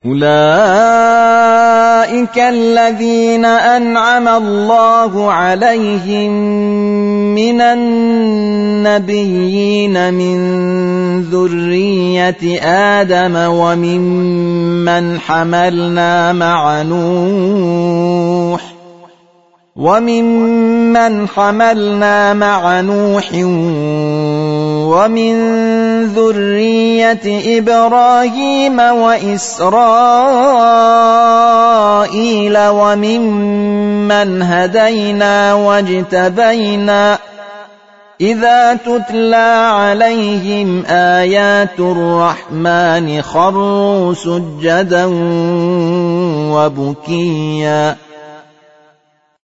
أولئك الذين أنعم الله عليهم من النبيين من ذرية آدم وممن حملنا مع نوح ومن ذرية إبراهيم وإسرائيل وممن هدينا واجتبينا إذا تتلى عليهم آيات الرحمن خروا سجدا وبكيا